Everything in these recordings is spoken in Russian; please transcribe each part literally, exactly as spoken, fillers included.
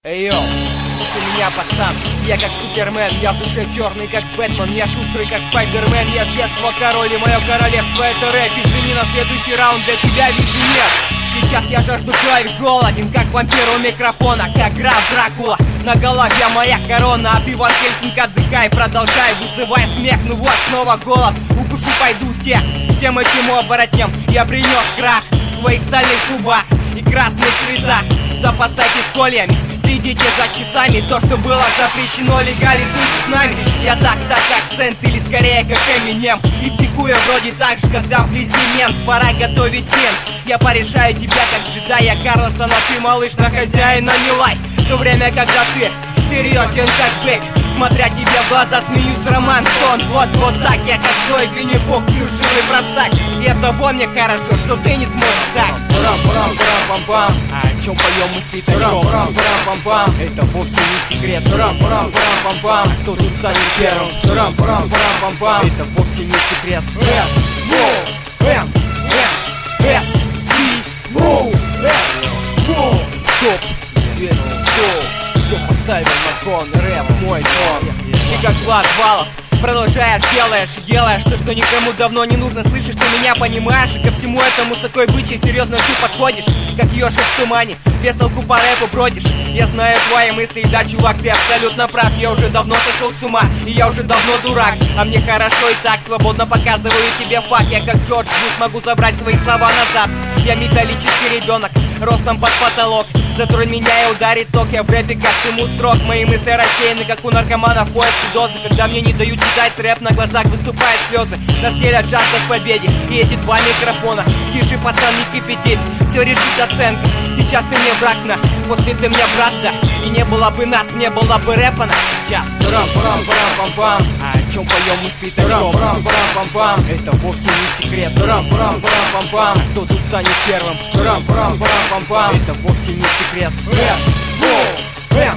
Эй, йоу, слушай меня, пацан. Я как Супермен, я в душе черный, как Бэтмен. Я шустрый, как Спайдермен. Я с детства король, и мое королевство это рэп. Извини, на следующий раунд для тебя визы нет. Сейчас я жажду крови, голоден, как вампир у микрофона, как граф Дракула. На голове моя корона, а ты, Ван Хельсинг, отдыхай, продолжай, вызывай смех. Ну вот, снова голод, укушу пойду тех. Всем этим оборотням я принес крах в своих стальных зубах и красных цветах. Запасайтесь кольями, следите за часами. То, что было запрещено, легализуйте с нами. Я так, так, акцент, или скорее как Эминем. И пикую вроде так же, когда вблизи мент. Пора готовить мент. Я порешаю тебя, как джедая Карлосона. Ты, малыш, на хозяина не лай. В то время, когда ты серьезен, как бык, смотря тебе в глаза, смеюсь, Роман Сон. Вот, вот так, я как злой Винни-Пух, плюшивый простак. И это помни хорошо, что ты не сможешь так. Пам-пам-пам-пам-пам. А о чем поем мы с Пятачком? Пам-пам-пам-пам-пам. Это вовсе не секрет. Пам-пам-пам-пам-пам. Кто тут станет первым? Пам-пам-пам-пам-пам. Это вовсе не секрет. Эс, воу, эм, эм, эс, си, воу, эс, воу. Стоп, свет, стоп. Все поставил на кон, рэп мой тон. И как Влад Валов продолжаешь, делаешь и делаешь то, что никому давно не нужно. Слышишь, ты меня понимаешь, и ко всему этому с такой бычьей серьезно ты подходишь, как ежик в тумане, без толку по рэпу бродишь. Я знаю твои мысли, и да, чувак, ты абсолютно прав. Я уже давно сошел с ума, и я уже давно дурак. А мне хорошо и так, свободно показываю тебе факт. Я как Джордж Буш могу забрать свои слова назад. Я металлический ребенок, ростом под потолок. Затронь меня и ударит ток, я в рэпе как всему строк. Мои мысли рассеяны, как у наркомана в поиске дозы. Когда мне не дают читать рэп, на глазах выступают слезы. Нас делят жажда к победе, и эти два микрофона. Тише, пацан, не кипятись, все решит оценка. Сейчас ты мне враг, на, после ты мне брат, да. И не было бы нас, не было бы рэпа, на. Сейчас. Пам-пам-пам-пам-пам. А о чем поем мы с Пятачком? Пам-пам-пам-пам-пам. Это вовсе не секрет. Пам-пам-пам-пам-пам. Кто тут станет первым? Пам-пам-пам-пам-пам. Это вовсе не секрет. Эс, воу, эм,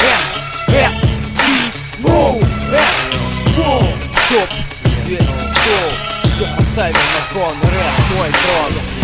эм, эс, си, воу, эс, воу. Стоп, свет, стоп. Все поставил на кон, рэп мой трон.